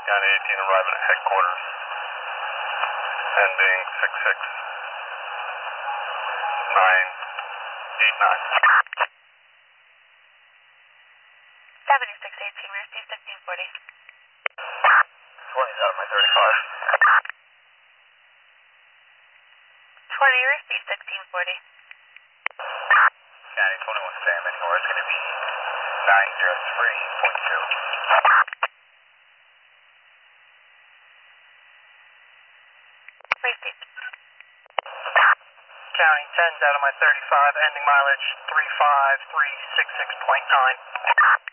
County 18 arriving at headquarters. Ending 66989. 7618, we received 1640. 20's out of my 35. 20, you received 1640. County 21 Sam anymore. It's going to be 903.2. Received. County 10's out of my 35, ending mileage 35366.9.